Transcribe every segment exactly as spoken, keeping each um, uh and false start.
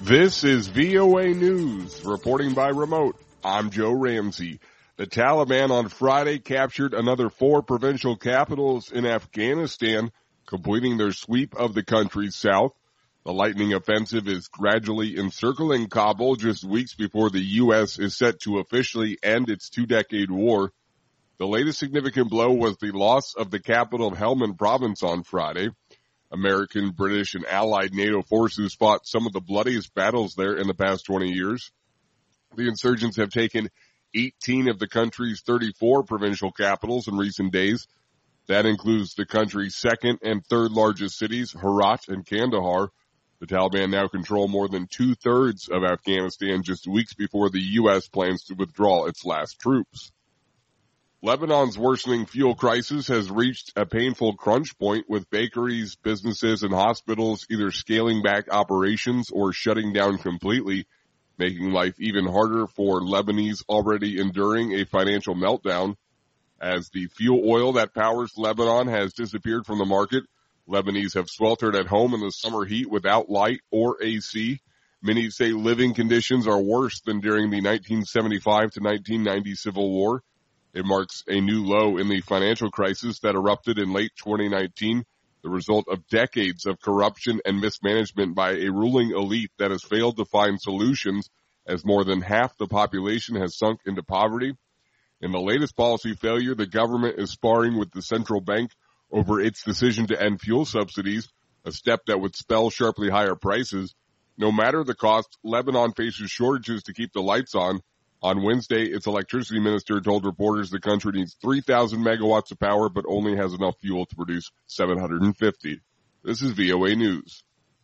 This is V O A News, reporting by remote. I'm Joe Ramsey. The Taliban on Friday captured another four provincial capitals in Afghanistan, completing their sweep of the country's south. The lightning offensive is gradually encircling Kabul just weeks before the U S is set to officially end its two-decade war. The latest significant blow was the loss of the capital of Helmand province on Friday. American, British, and allied NATO forces fought some of the bloodiest battles there in the past twenty years. The insurgents have taken eighteen of the country's thirty-four provincial capitals in recent days. That includes the country's second and third largest cities, Herat and Kandahar. The Taliban now control more than two-thirds of Afghanistan just weeks before the U S plans to withdraw its last troops. Lebanon's worsening fuel crisis has reached a painful crunch point, with bakeries, businesses, and hospitals either scaling back operations or shutting down completely, making life even harder for Lebanese already enduring a financial meltdown. As the fuel oil that powers Lebanon has disappeared from the market, Lebanese have sweltered at home in the summer heat without light or A C. Many say living conditions are worse than during the nineteen seventy-five to nineteen ninety civil war. It marks a new low in the financial crisis that erupted in late twenty nineteen, the result of decades of corruption and mismanagement by a ruling elite that has failed to find solutions, as more than half the population has sunk into poverty. In the latest policy failure, the government is sparring with the central bank over its decision to end fuel subsidies, a step that would spell sharply higher prices. No matter the cost, Lebanon faces shortages to keep the lights on. On Wednesday, its electricity minister told reporters the country needs three thousand megawatts of power, but only has enough fuel to produce seven hundred fifty. This is V O A News.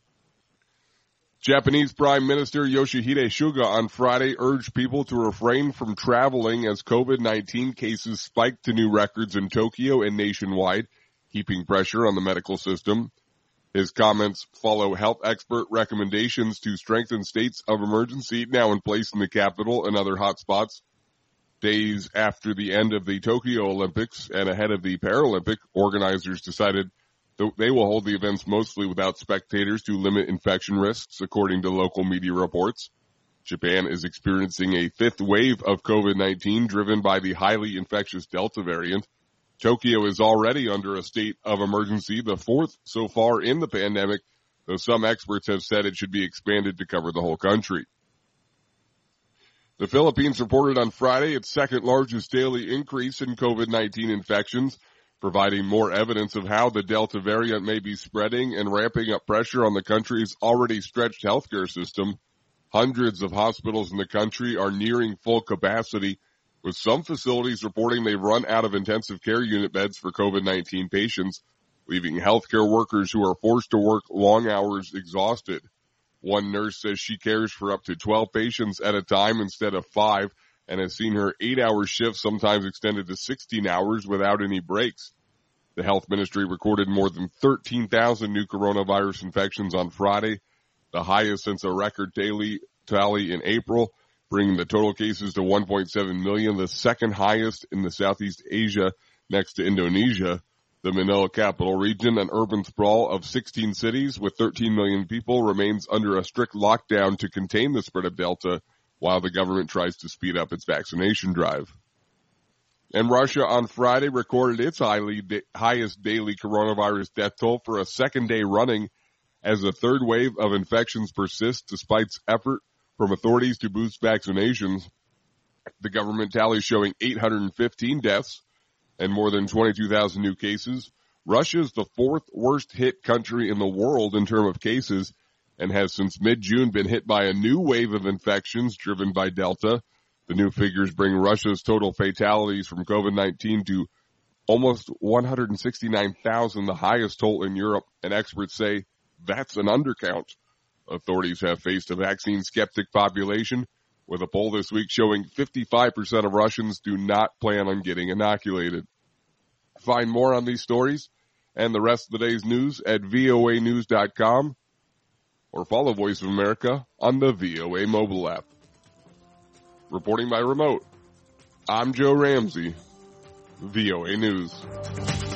Japanese Prime Minister Yoshihide Suga on Friday urged people to refrain from traveling as COVID nineteen cases spiked to new records in Tokyo and nationwide, keeping pressure on the medical system. His comments follow health expert recommendations to strengthen states of emergency now in place in the capital and other hotspots. Days after the end of the Tokyo Olympics and ahead of the Paralympic, organizers decided they will hold the events mostly without spectators to limit infection risks, according to local media reports. Japan is experiencing a fifth wave of COVID nineteen driven by the highly infectious Delta variant. Tokyo is already under a state of emergency, the fourth so far in the pandemic, though some experts have said it should be expanded to cover the whole country. The Philippines reported on Friday its second largest daily increase in COVID nineteen infections, providing more evidence of how the Delta variant may be spreading and ramping up pressure on the country's already stretched healthcare system. Hundreds of hospitals in the country are nearing full capacity, with some facilities reporting they've run out of intensive care unit beds for COVID nineteen patients, leaving healthcare workers who are forced to work long hours exhausted. One nurse says she cares for up to twelve patients at a time instead of five, and has seen her eight-hour shifts sometimes extended to sixteen hours without any breaks. The health ministry recorded more than thirteen thousand new coronavirus infections on Friday, the highest since a record daily tally in April, bringing the total cases to one point seven million, the second highest in the Southeast Asia next to Indonesia. The Manila capital region, an urban sprawl of sixteen cities with thirteen million people, remains under a strict lockdown to contain the spread of Delta, while the government tries to speed up its vaccination drive. And Russia on Friday recorded its highly da- highest daily coronavirus death toll for a second day running, as a third wave of infections persists despite effort from authorities to boost vaccinations. The government tally showing eight hundred fifteen deaths and more than twenty-two thousand new cases. Russia is the fourth worst hit country in the world in terms of cases, and has since mid-June been hit by a new wave of infections driven by Delta. The new figures bring Russia's total fatalities from COVID nineteen to almost one hundred sixty-nine thousand, the highest toll in Europe, and experts say that's an undercount. Authorities have faced a vaccine-skeptic population, with a poll this week showing fifty-five percent of Russians do not plan on getting inoculated. Find more on these stories and the rest of the day's news at V O A news dot com, or follow Voice of America on the V O A mobile app. Reporting by remote, I'm Joe Ramsey, V O A News.